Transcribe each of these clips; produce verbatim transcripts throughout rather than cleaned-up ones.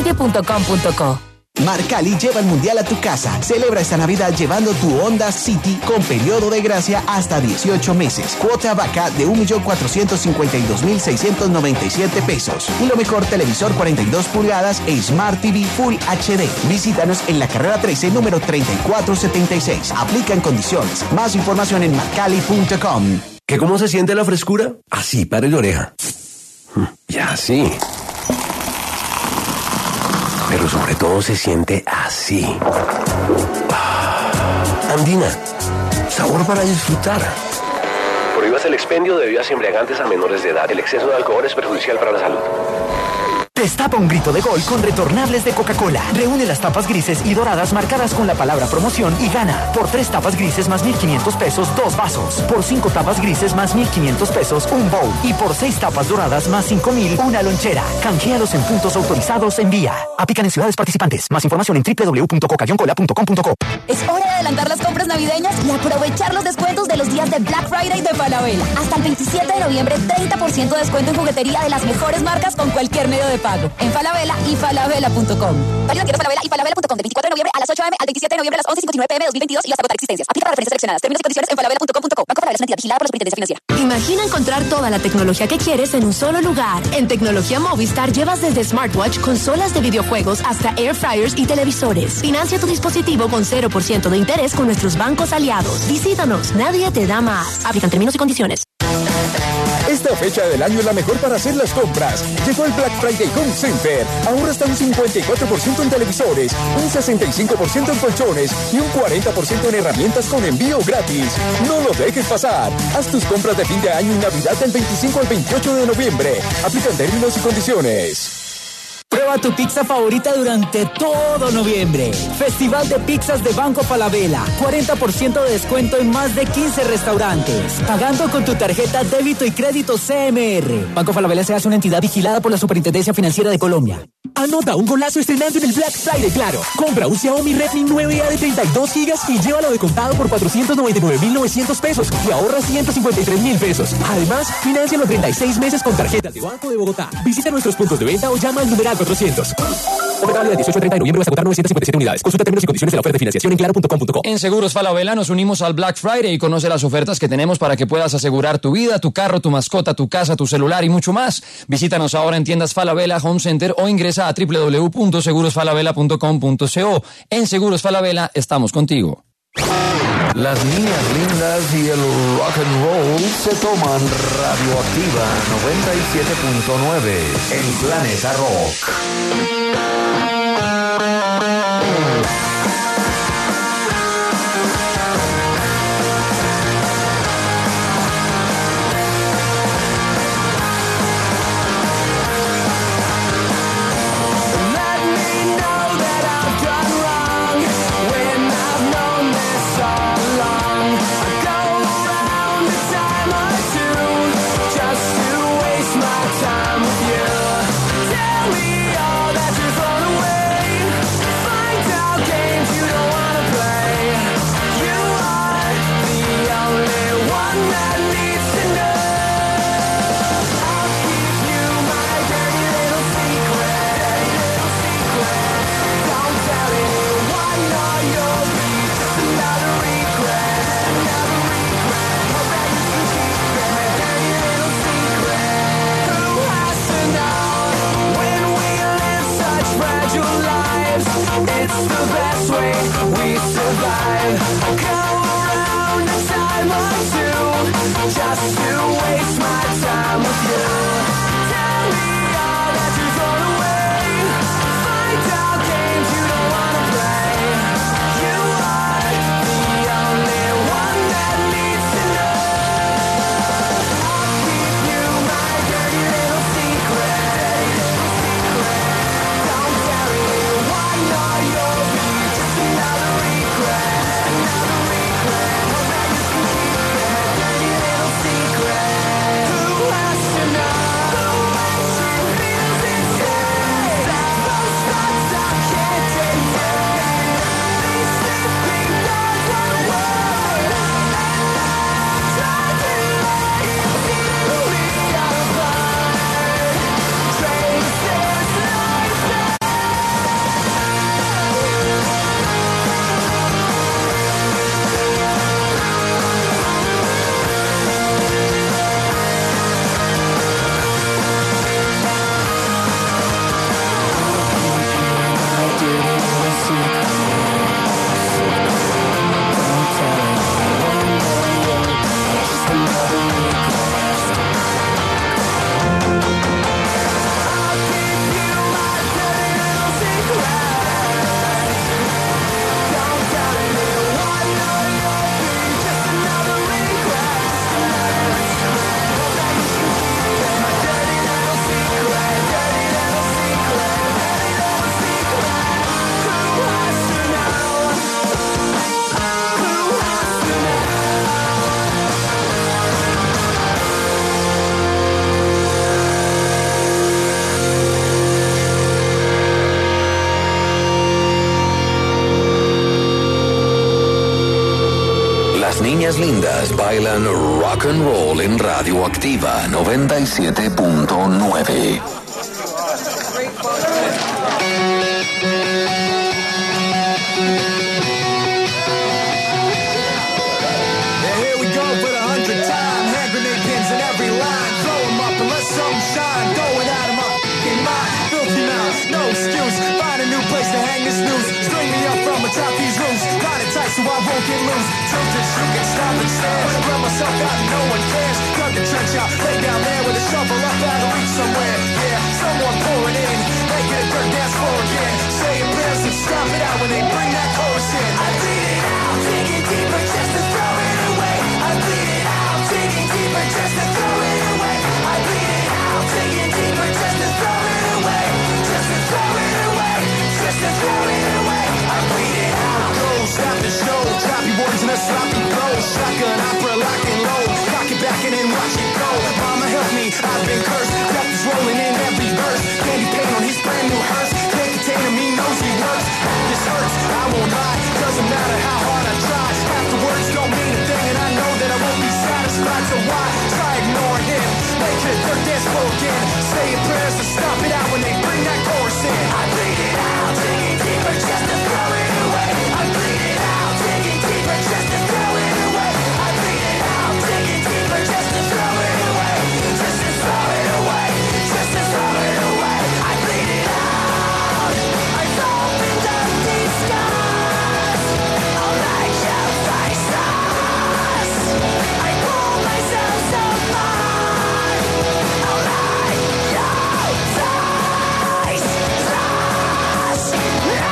city punto com punto co. Marcali lleva el mundial a tu casa. Celebra esta Navidad llevando tu Honda City con periodo de gracia hasta dieciocho meses. Cuota vaca de un millón cuatrocientos cincuenta y dos mil seiscientos noventa y siete pesos. Y lo mejor, televisor cuarenta y dos pulgadas Smart T V Full H D. Visítanos en la carrera trece, número treinta y cuatro setenta y seis. Aplican condiciones. Más información en marcali punto com. ¿Qué cómo se siente la frescura? Así, pare la oreja. Y así. Pero sobre todo se siente así. Andina, sabor para disfrutar. Prohíbas el expendio de bebidas embriagantes a menores de edad. El exceso de alcohol es perjudicial para la salud. Destapa un grito de gol con retornables de Coca-Cola. Reúne las tapas grises y doradas marcadas con la palabra promoción y gana. Por tres tapas grises más mil quinientos pesos, dos vasos. Por cinco tapas grises más mil quinientos pesos, un bowl. Y por seis tapas doradas más cinco mil, una lonchera. Canjealos en puntos autorizados en Vía. Aplican en ciudades participantes. Más información en doble u doble u doble u punto coca cola punto com punto co. Es hora de adelantar las compras navideñas y aprovechar los descuentos de los días de Black Friday de Falabella. Hasta el veintisiete de noviembre, treinta por ciento de descuento en juguetería de las mejores marcas con cualquier medio de pago. En Falabella y falabella punto com. Válido en tiendas Falabella y falabella punto com del veinticuatro de noviembre a las ocho a eme al veintisiete de noviembre a las once y cincuenta y nueve pe eme dos mil veintidós y hasta agotar existencias. Aplica para referencias seleccionadas. Términos y condiciones en falabella punto com punto co. Banco Falabella es una entidad vigilada por la Superintendencia Financiera. Imagina encontrar toda la tecnología que quieres en un solo lugar. En Tecnología Movistar llevas desde smartwatch, consolas de videojuegos hasta air fryers y televisores. Financia tu dispositivo con cero por ciento de interés con nuestros bancos aliados. Visítanos, nadie te da más. Aplican términos y condiciones. Esta fecha del año es la mejor para hacer las compras. Llegó el Black Friday Home Center. Ahorra hasta un cincuenta y cuatro por ciento en televisores, un sesenta y cinco por ciento en colchones y un cuarenta por ciento en herramientas con envío gratis. No lo dejes pasar. Haz tus compras de fin de año y Navidad del veinticinco al veintiocho de noviembre. Aplican términos y condiciones. Prueba tu pizza favorita durante todo noviembre. Festival de pizzas de Banco Falabella. cuarenta por ciento de descuento en más de quince restaurantes. Pagando con tu tarjeta débito y crédito C M R. Banco Falabella se hace una entidad vigilada por la Superintendencia Financiera de Colombia. Anota un golazo estrenando en el Black Friday Claro. Compra un Xiaomi Redmi nueve A de treinta y dos gigas y llévalo de contado por cuatrocientos noventa y nueve mil novecientos pesos y ahorra ciento cincuenta y tres mil pesos. Además, financia los treinta y seis meses con tarjetas de Banco de Bogotá. Visita nuestros puntos de venta o llama al numeral cuatrocientos. Oferta válida del dieciocho al treinta de noviembre hasta agotar novecientas cincuenta y siete unidades. Consulta términos y condiciones de la oferta de financiación en claro punto com punto co. En Seguros Falabella nos unimos al Black Friday y conoce las ofertas que tenemos para que puedas asegurar tu vida, tu carro, tu mascota, tu casa, tu celular y mucho más. Visítanos ahora en tiendas Falabella Home Center o ingresa a doble u doble u doble u punto seguros falabella punto com punto co. En Seguros Falabella estamos contigo. Las niñas lindas y el rock and roll se toman Radioactiva noventa y siete punto nueve en Planeta Rock. Just to waste my time with you. Tell me all that niñas lindas bailan rock and roll en Radioactiva noventa y siete punto nueve. So I won't get loose. Tilted, you can stop and stand. Run myself out and no one cares. Dug the trench out, lay down there with a shovel up out of reach somewhere. Yeah, someone pour it in. Make it a dirt dance floor again. Saying prayers and stop it out when they bring that chorus in. I bleed it out, digging deeper just to throw it away. I bleed it out, digging deeper just to throw it away. I bleed it out, digging deeper just to throw it away. Just to throw it away. Just to throw it away. I bleed it out. Stop the show, choppy words and a sloppy blow. Shotgun opera, lock and load. Cock it back and then watch it go. Mama help me, I've been cursed. Death is rolling in every verse. Candy paint on his brand new hearse. Can't contain him, he knows he works. This hurts, I won't lie. Doesn't matter how hard I try. Half the words don't mean a thing, and I know that I won't be satisfied. So why try ignoring him? Make it dirt dance floor again. Saying prayers to stop it out when they bring that chorus in. I bleed it out, digging deeper just to throw it away. I bleed it out, digging deeper just to throw it away. I bleed it out, digging deeper just to throw it away. Just to throw it away. Just to throw it away. I bleed it out. I've opened up these scars. I'll light your faces. I pull myself so far. I'll light your faces. No!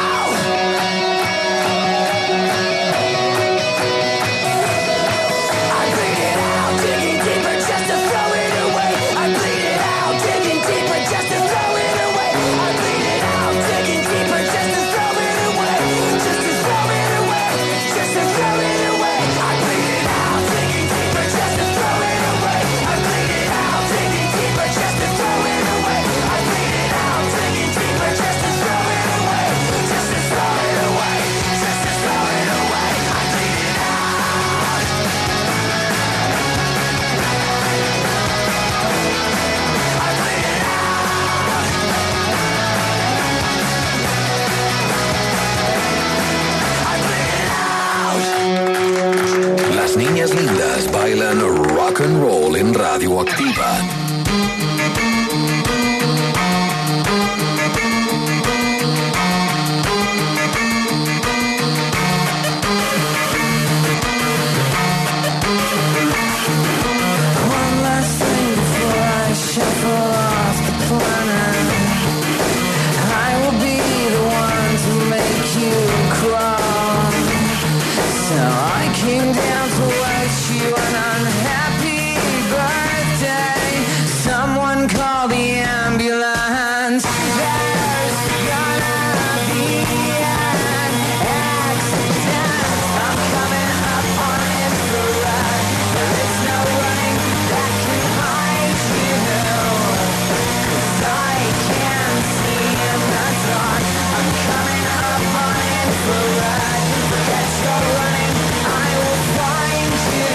Las niñas lindas bailan rock and roll en Radioactiva. One last thing before I shuffle off the planet. I will be the one to make you crawl. So I came down to wish you an unhappy birthday. Someone call the ambulance. There's gonna be an accident. I'm coming up on infrared. There is no running that can hide you. 'Cause I can't see in the dark. I'm coming up on infrared. Forget your running, I will find you.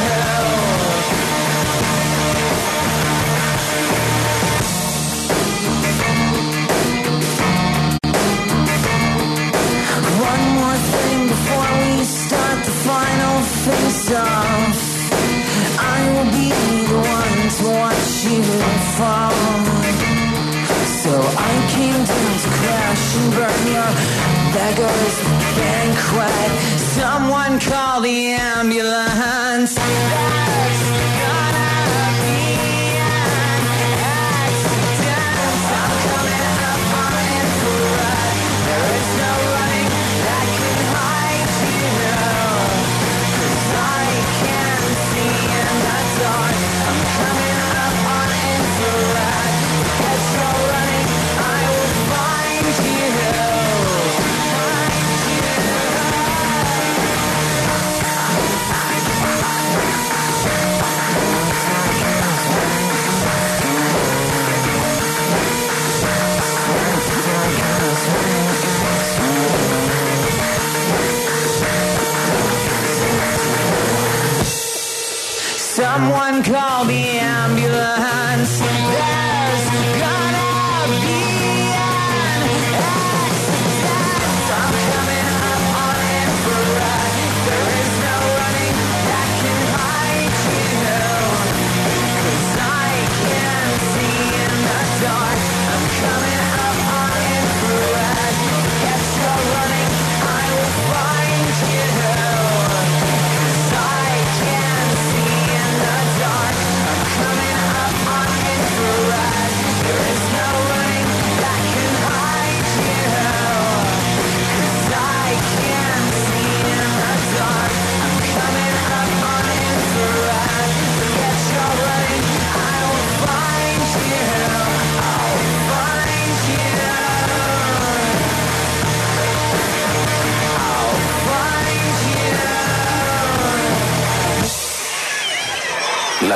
One more thing before we start the final face-off. I will be the one to watch you fall. So I came down to crash and burn your beggar's banquet. Someone call the ambulance. There's gonna be an accident. I'm coming up on infrared. There is no running that can hide you. 'Cause I can't see in the dark. I'm coming up on infrared. Get your running, I will find you. Find you.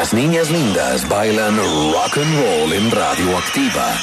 Las niñas lindas bailan rock and roll en Radioactiva.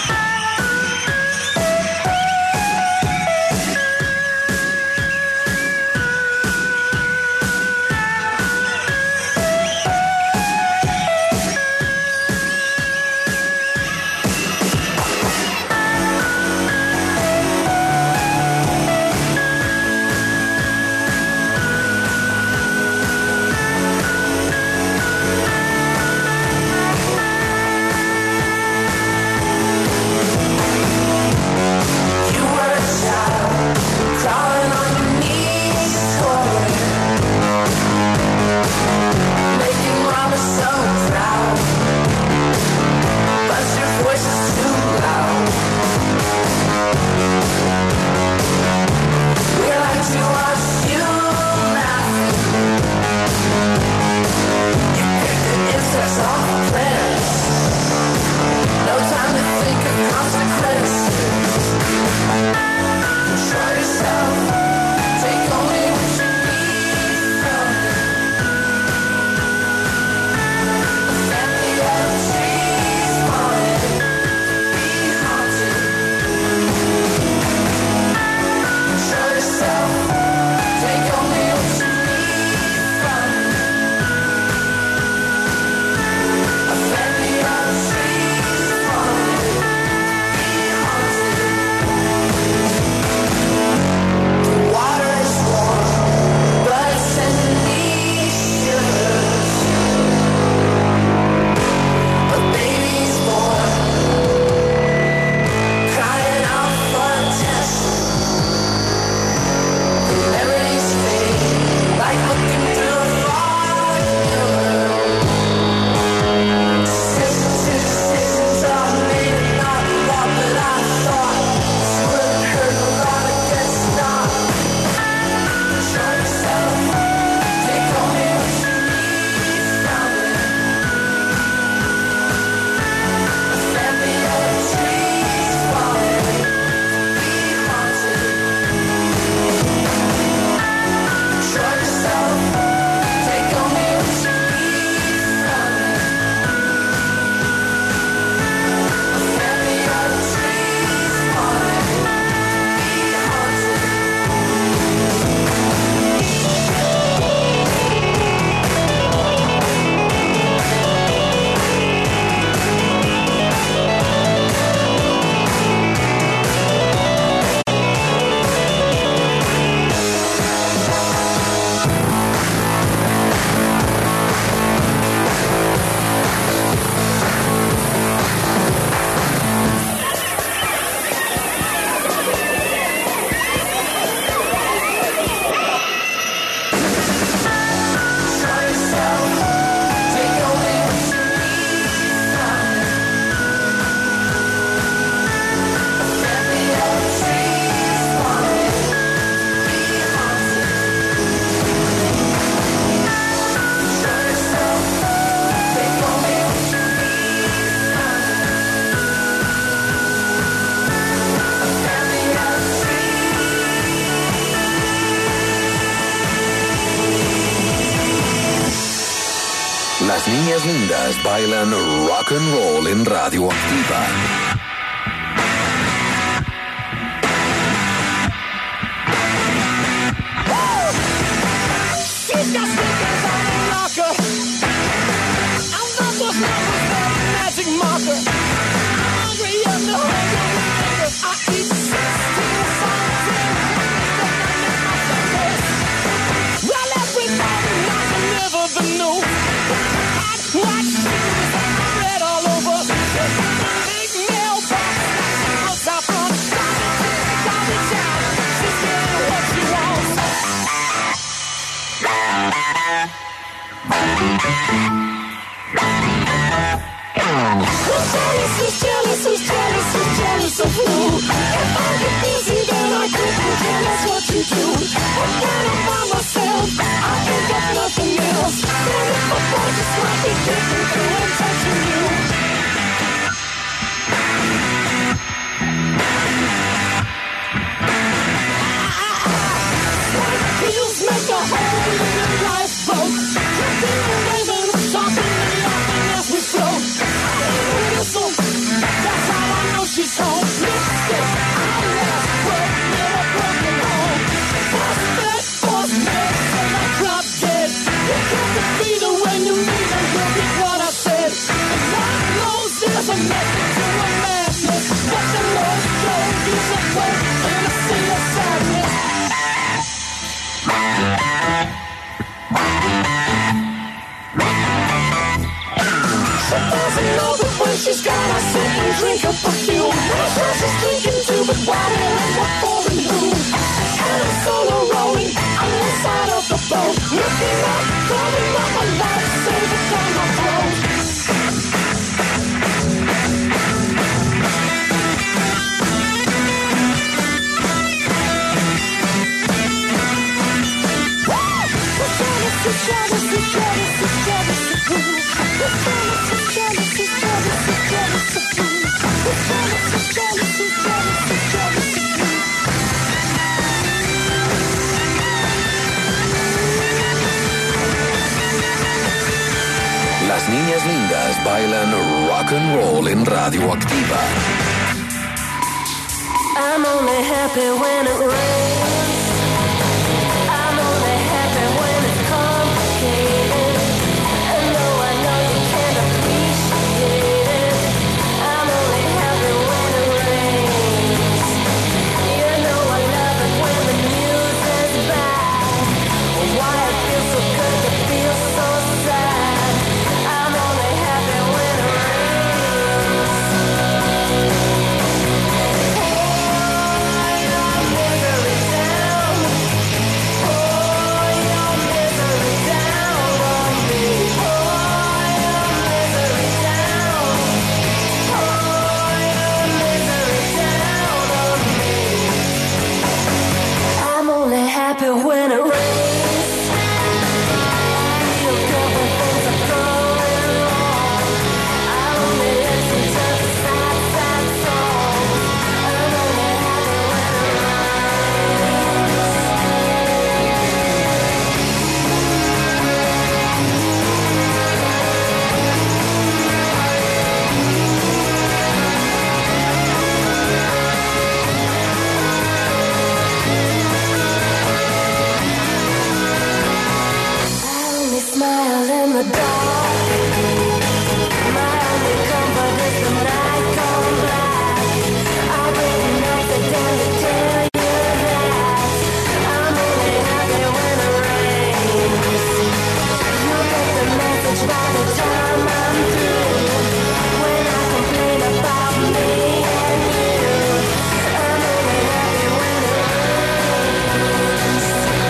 Las niñas lindas bailan rock and roll en Radioactiva. Watch, I read all over. Make me bailan rock and roll en Radioactiva. I'm only happy when it rains. I'm only happy when it's complicated. And though I know you can't appreciate it, I'm only happy when it rains. You know I love it when the news is bad. Why it feels so good to feel so sad. I'm only happy when it rains. Happy when it rains. Feel good when things are going wrong. I only listen to the sad, sad songs. I'm only happy when it smile in the dark. My only comfort is the night gone black. I've written nothing down to tell you that I'm only happy when it rains. You get the message by the time I'm through. When I complain about me and you, I'm only happy when it rains.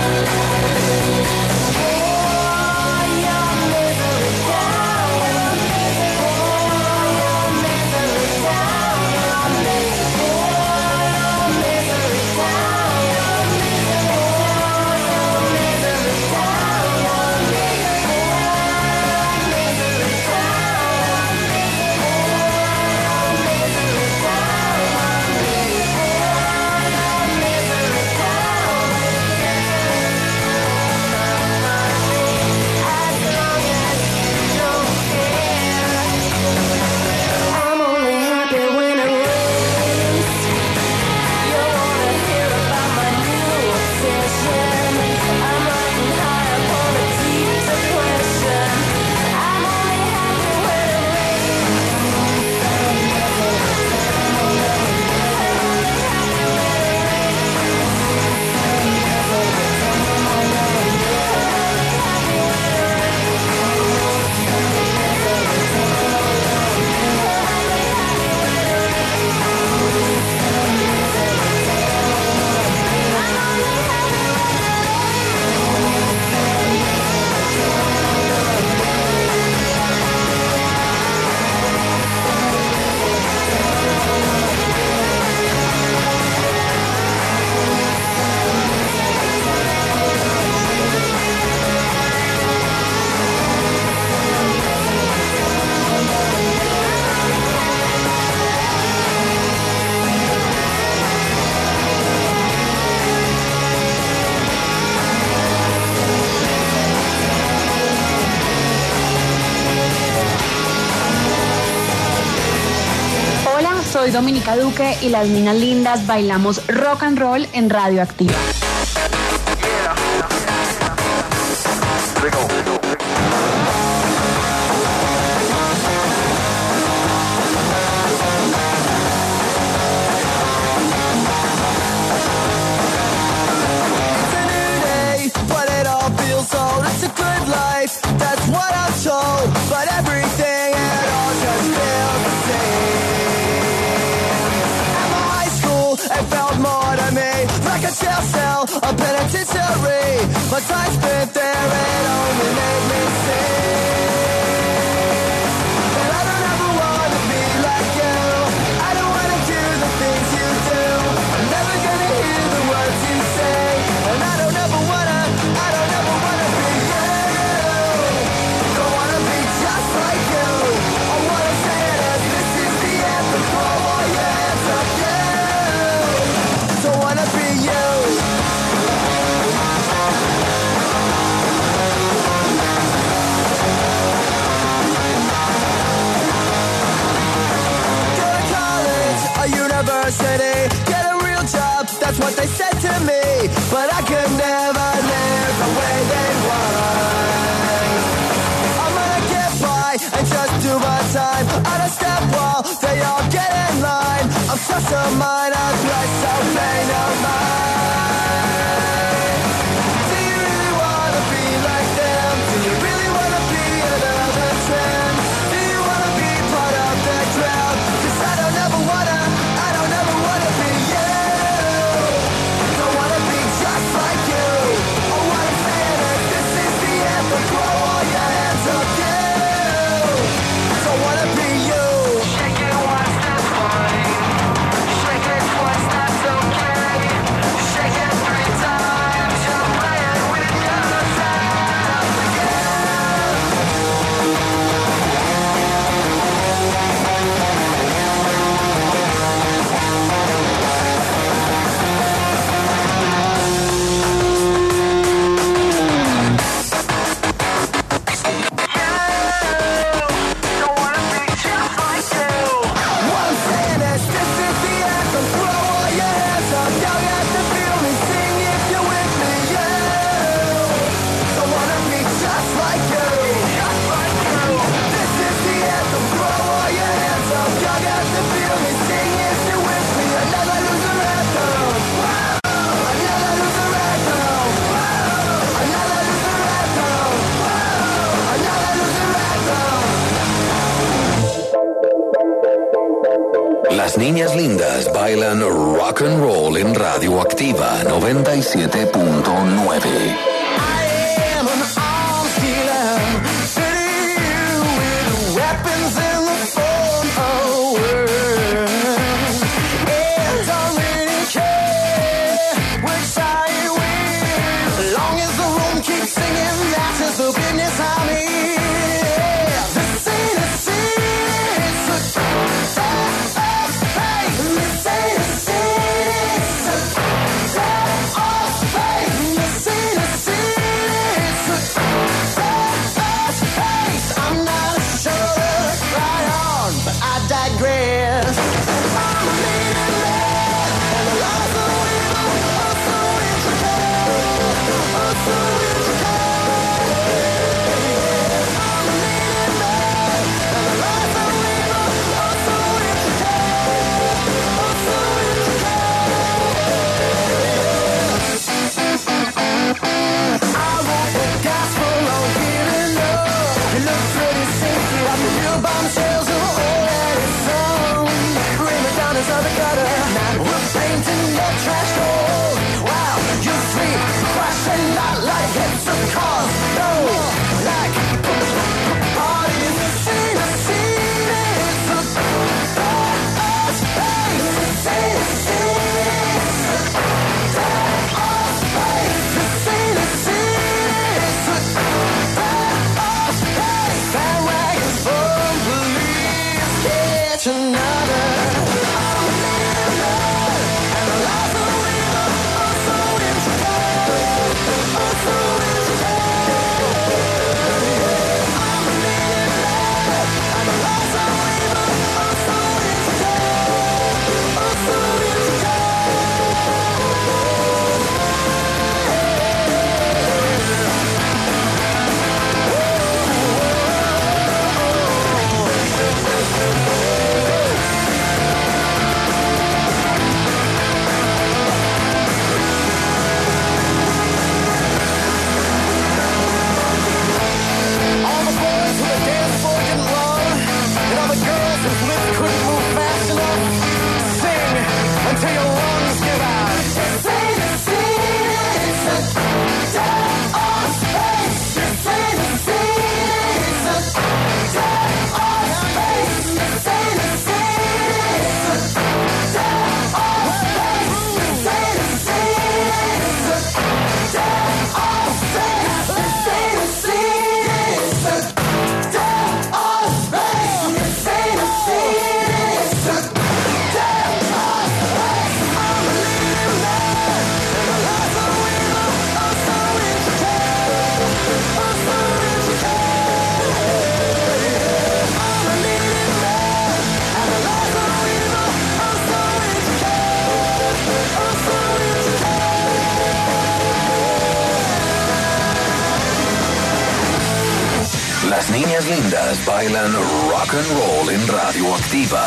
Soy Dominica Duque y las niñas lindas bailamos rock and roll en Radioactiva. Jail cell, a penitentiary. My time spent there, it only made me sick. And I don't ever want to be like you. I don't want to do the things you do. I'm never gonna hear the words you say. And I don't ever wanna, I don't ever wanna be you. Don't wanna be just like you. All what I'm saying is this is the anthem. Throw all your hands up, you. Don't wanna be you. what they said to me, but I could never live the way they want. I'm gonna get by and just do my time. On a step while they all get in line. I'm just a minor threat, so pay no mind. Do you really wanna be like them? Do you really wanna be another trend? Do you wanna be part of the crowd? 'Cause I don't ever wanna, I don't ever wanna be you. Don't wanna be just like you. Oh, what I'm saying is this is the anthem. Throw all your hands up, you. Don't wanna be you. Shake it once, that's fine. Shake it twice, that's okay. Shake it three times, you'll play it with yourself again. Don't wanna be just like you. What I'm saying is this is the anthem. Throw all your hands up. Y'all got to feel me. Sing if you're with me. Yeah. Don't wanna be just like you. Just like you. This is the anthem. Throw all your hands up. Y'all got to feel me. Sing if you're with me. Another loser anthem. Another loser anthem. Another loser anthem. Another loser anthem. Las niñas lindas bailan rock and roll en Radioactiva noventa y siete punto nueve. I am an arms dealer, fitting you with weapons in the form of words. And don't really care which side you win, as long as the room keeps singing, that is the business I'm in. This ain't a sin, it's a death of faith. This ain't a sin, it's a death of faith. This ain't a sin. Las niñas lindas bailan rock and roll en Radioactiva.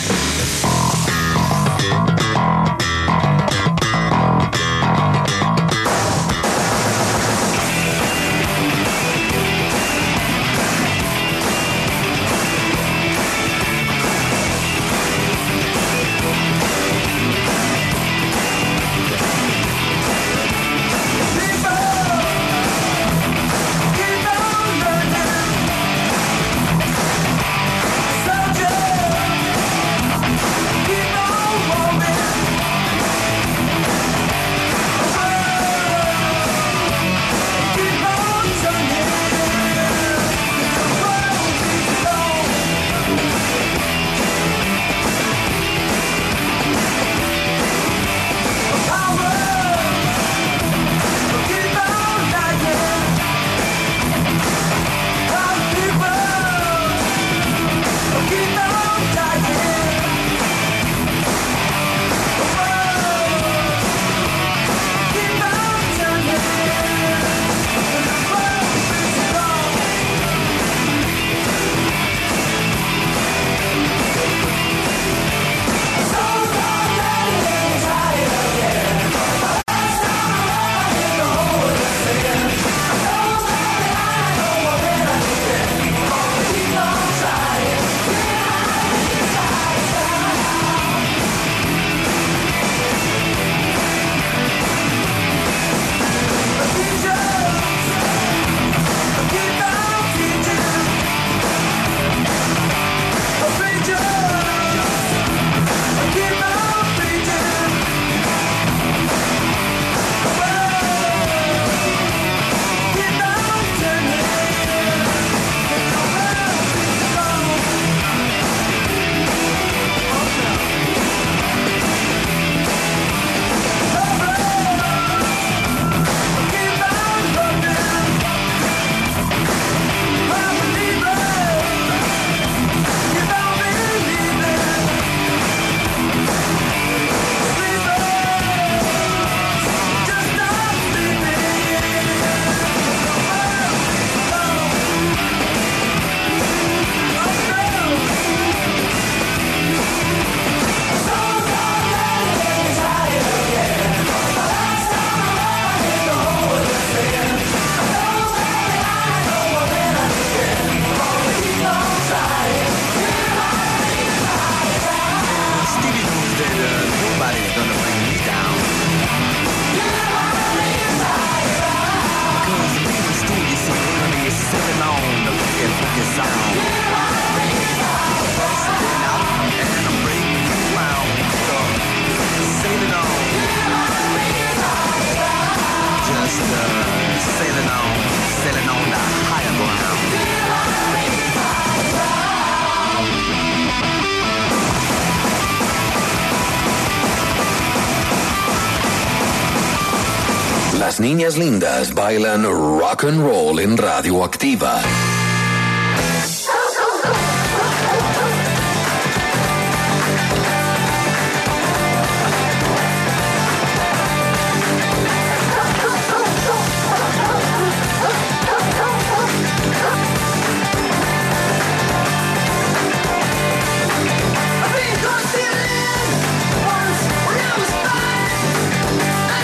Las niñas lindas bailan rock and roll en Radioactiva.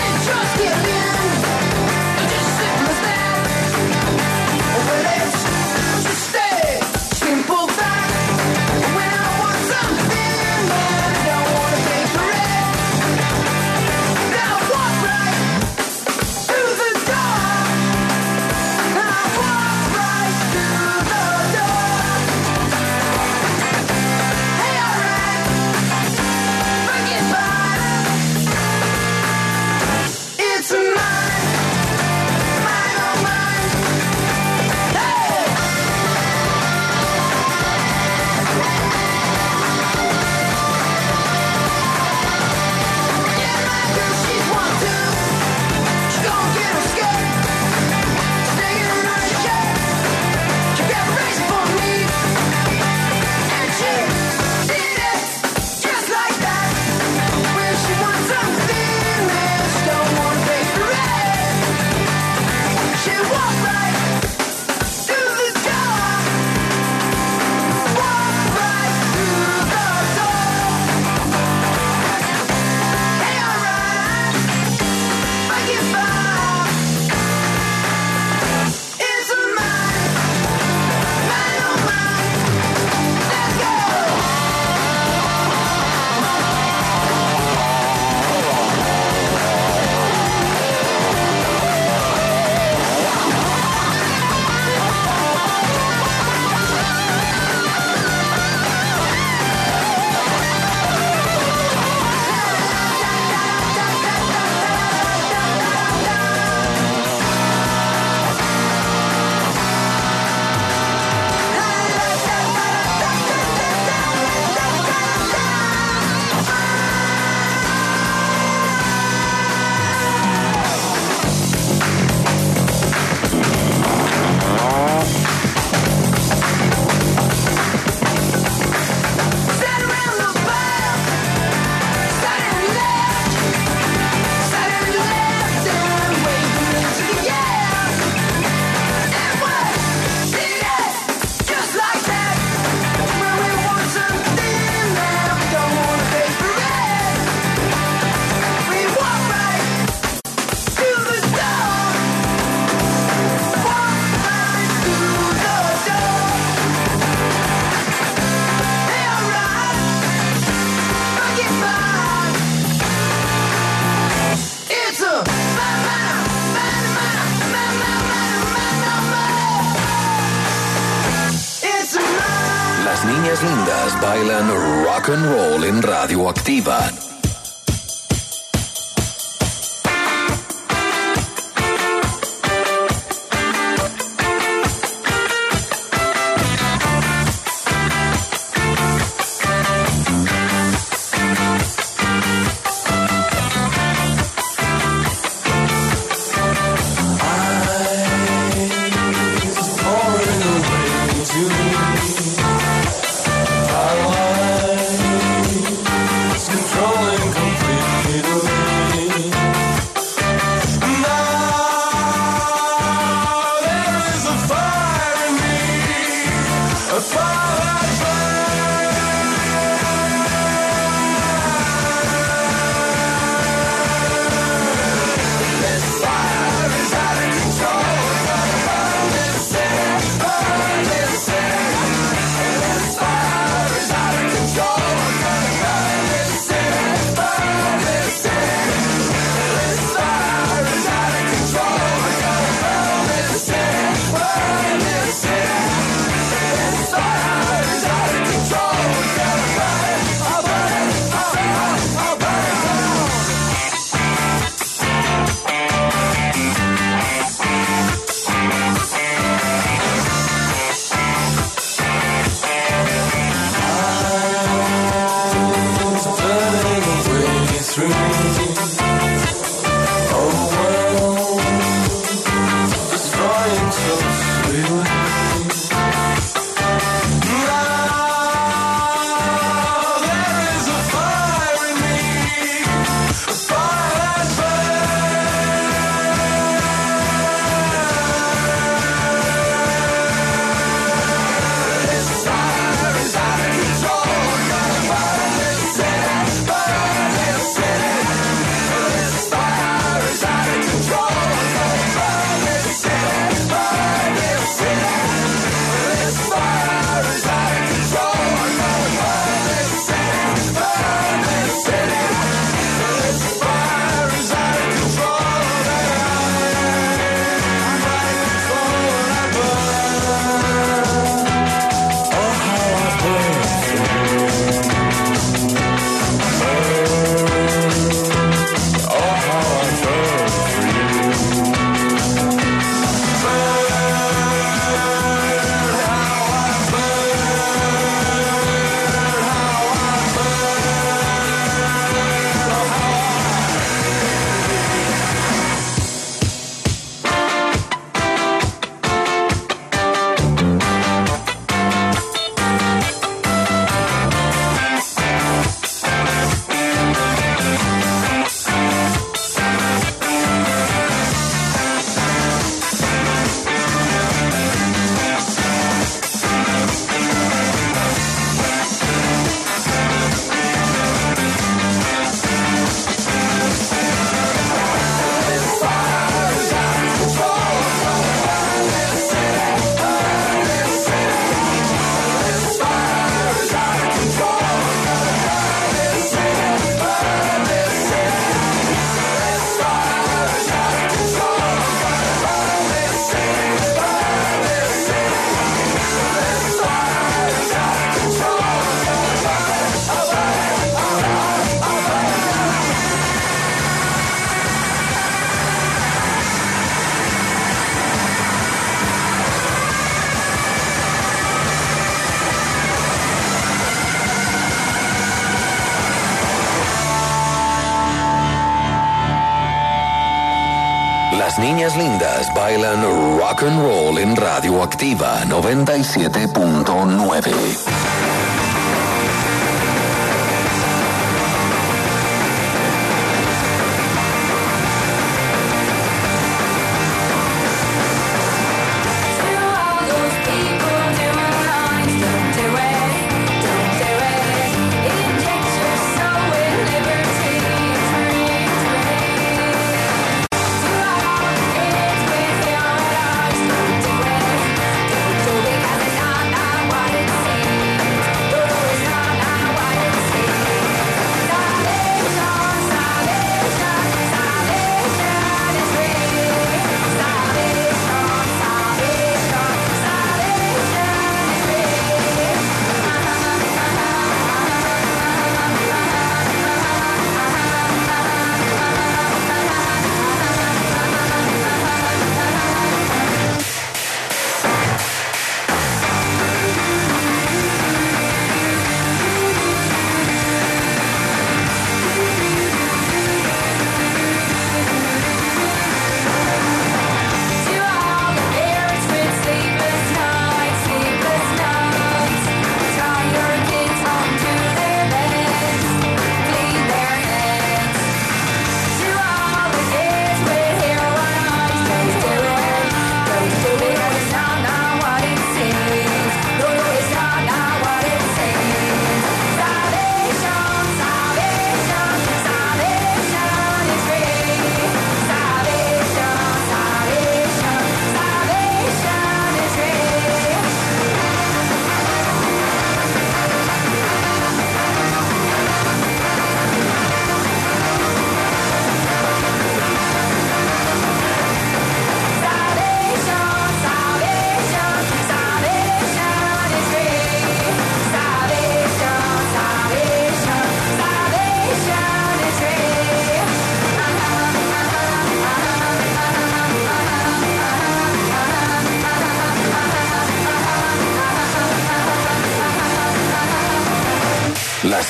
Just simple as that. Well, it's niñas lindas bailan rock and roll en Radioactiva. Las niñas lindas bailan rock and roll en Radioactiva noventa y siete punto nueve. Because it's not, not what it seems.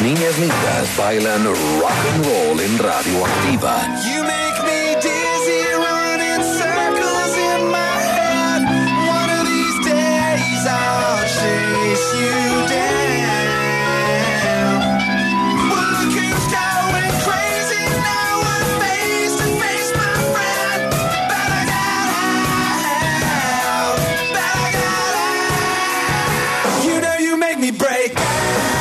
Las niñas lindas bailan rock and roll en Radioactiva. You make me dizzy, running circles in my head. One of these days I'll chase you down. Well, look who's going crazy now. We're face to face, my friend. Better get out, better get out. You know you make me break out.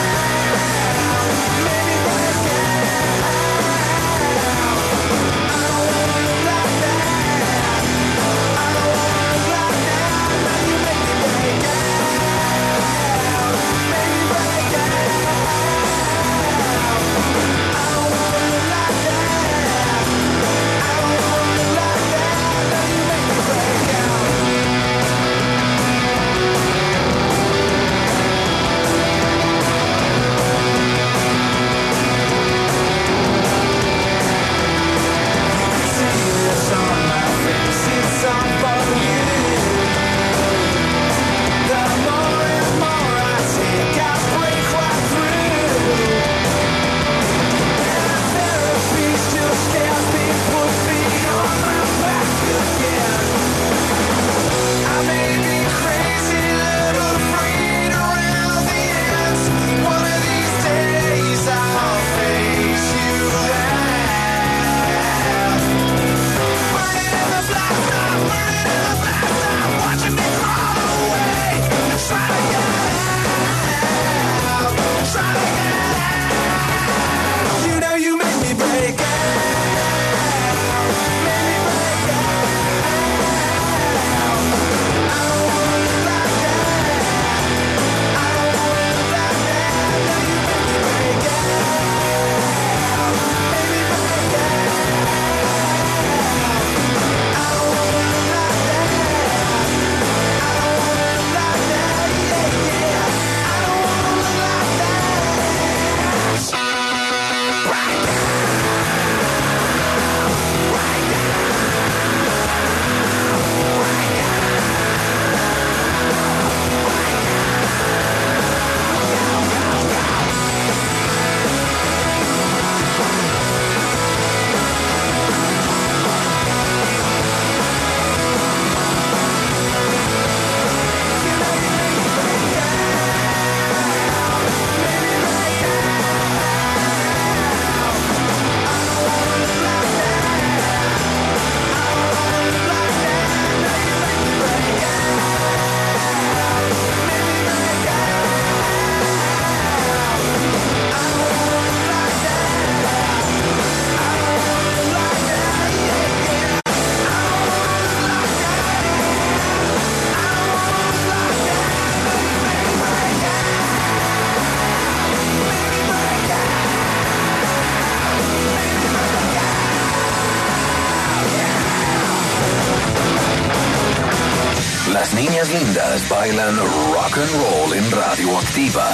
Las niñas lindas bailan rock and roll en Radioactiva.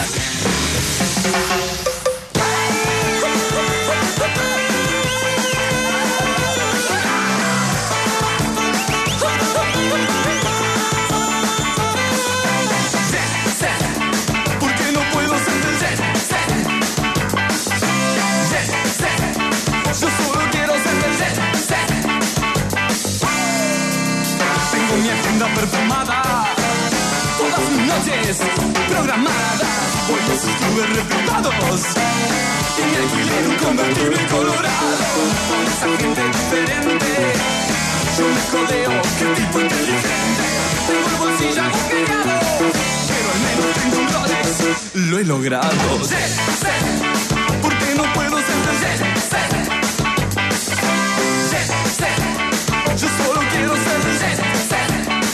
Perfumada, todas mis noches programadas, vuelos estuve repitados y me alquilé un convertible colorado. Con esa gente diferente yo me codeo, qué tipo inteligente. Tengo el bolsillo agujereado, pero al menos tengo un Rolex, lo he logrado. Sé, sé, porque no puedo ser del jet set. Jet set, yo solo quiero ser del jet set.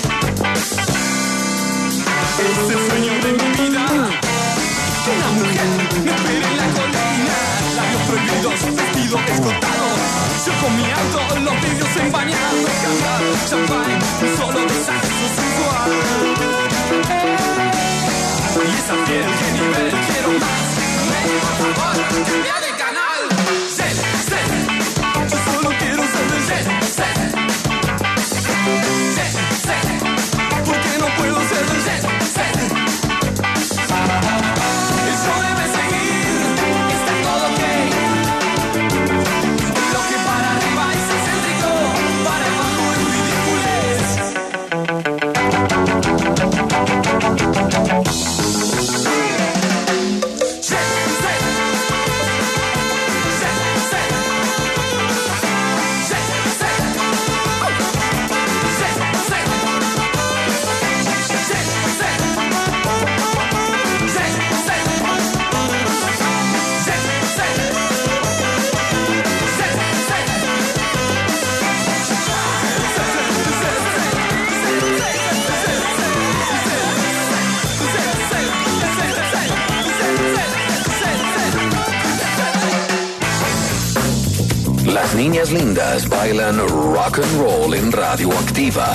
Es el sueño de mi vida, que una mujer me espere en la colina. Labios prohibidos, vestido escotado, yo con mi auto, los vidrios empañados. Cantar champagne, un solo besazo sensual. Y esa piel, qué nivel, quiero más. Me por favor, cambia de canal. Jet set, yo solo quiero ser del jet set. Jet set, porque no puedo ser del jet set. El sol debe seguir niñas lindas bailan rock and roll en Radioactiva.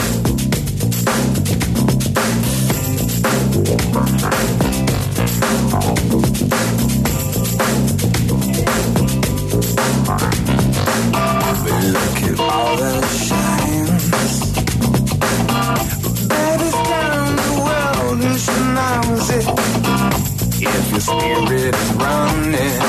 Look at all the shines. Baby's down the world and she knows it. If your spirit is running,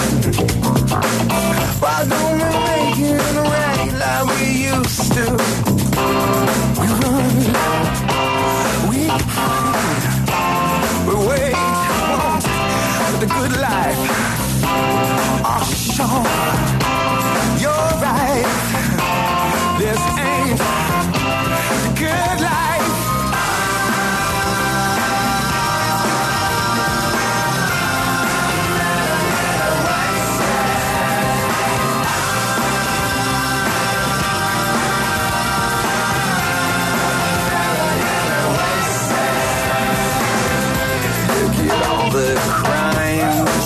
why don't we make it right like we used to? We run, we hide, we wait for the good life. Oh, sure, you're right. This ain't the good life. Look at all the crimes.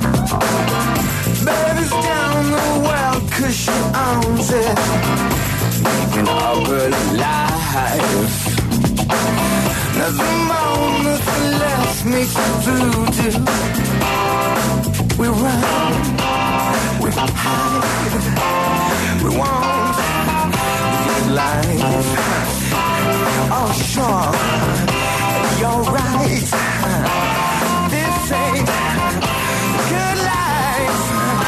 Baby's down the well 'cause she owns it. Living up her life. Nothing more, nothing less makes it voodoo. We run, we hide, we want good life. Oh sure, you're right. This ain't good life.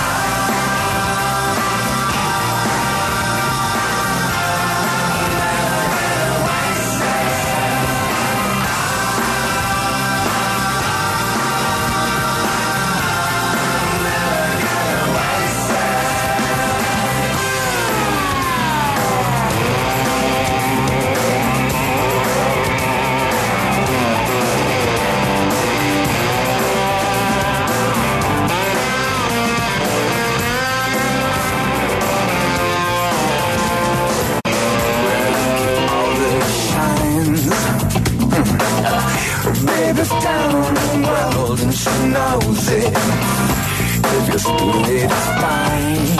Baby's down the world and she knows it. If your spirit is fine,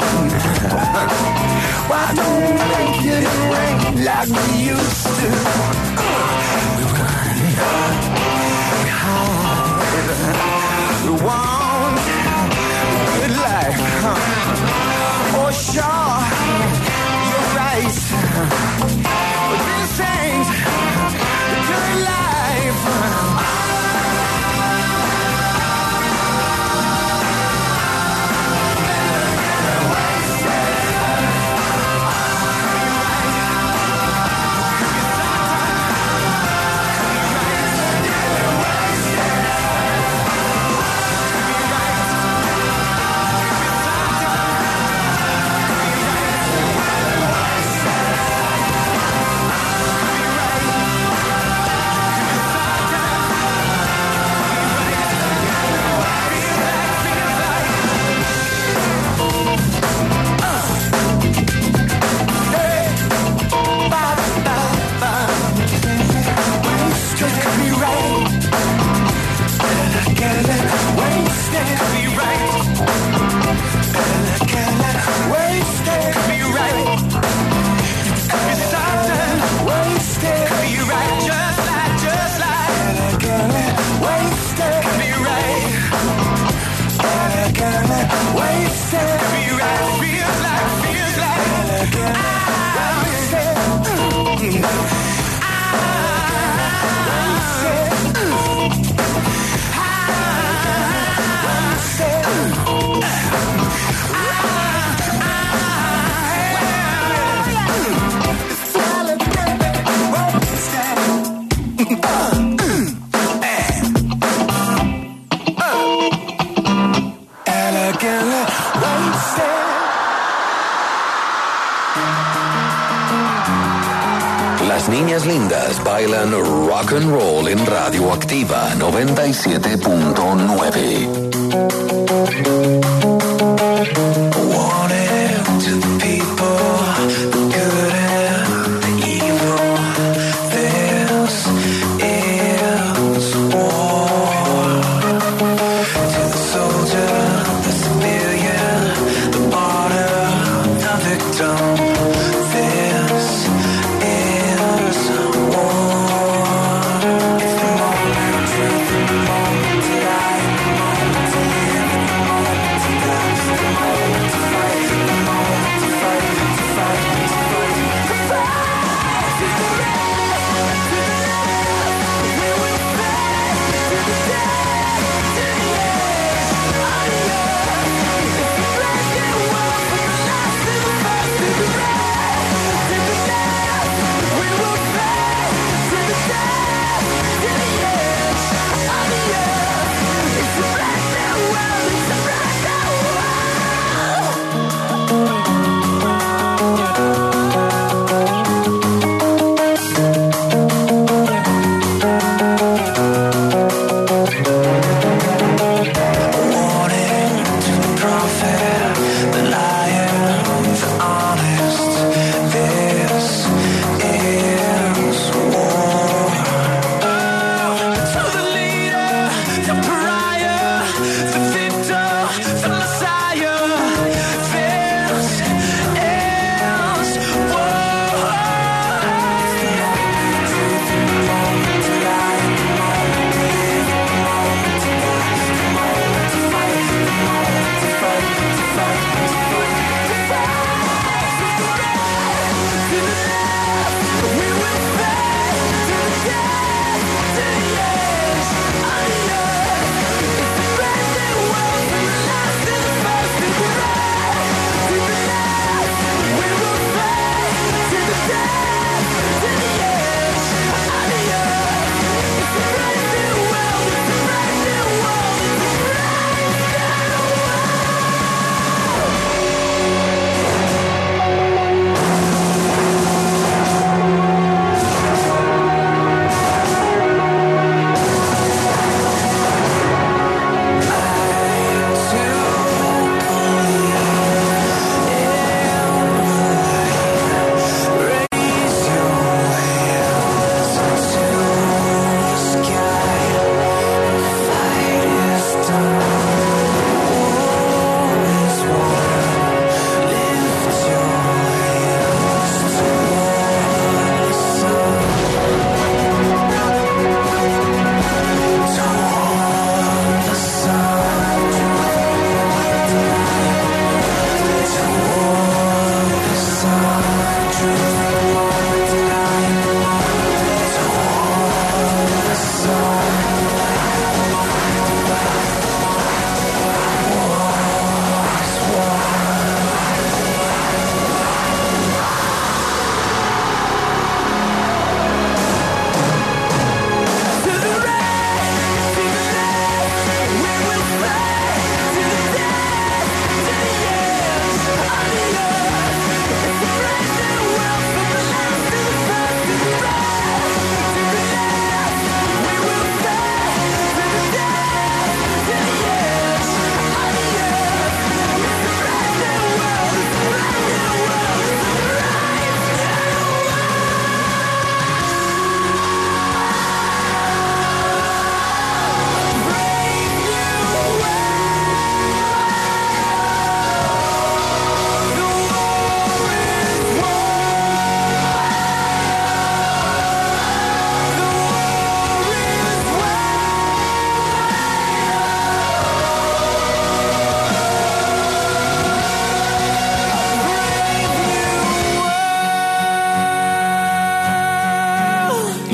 why don't we make it rain like we used to? We run, we hide, we want a good life. Oh sure, you're right, but this ain't the good life. Las niñas lindas bailan rock and roll en Radioactiva noventa y siete punto nueve. Soldier, the civilian, the border, nothing.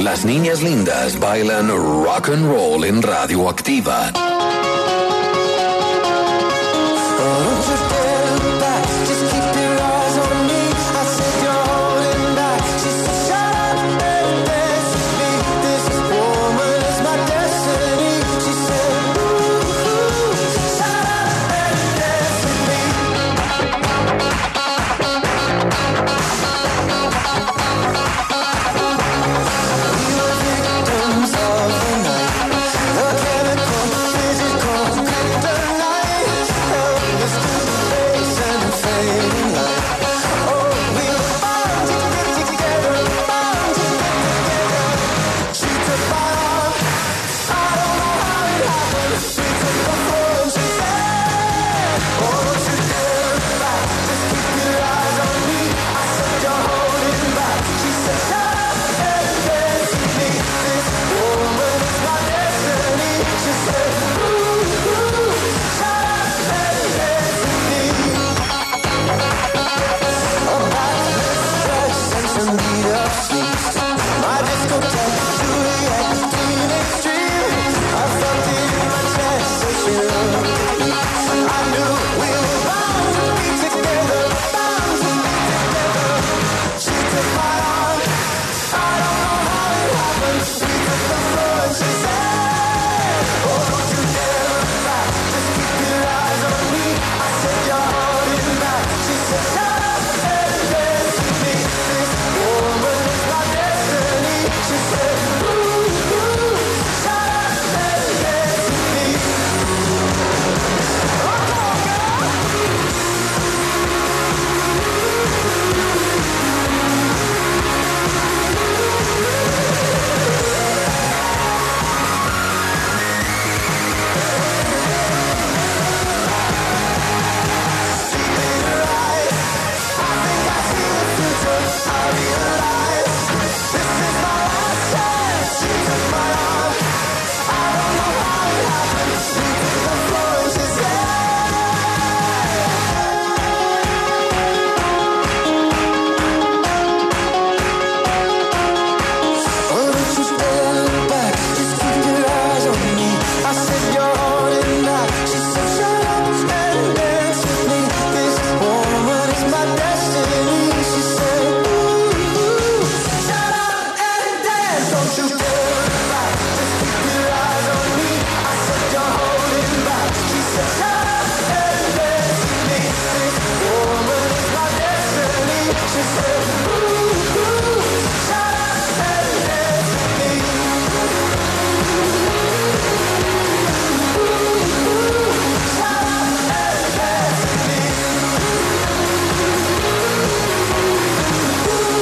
Las niñas lindas bailan rock and roll en Radioactiva.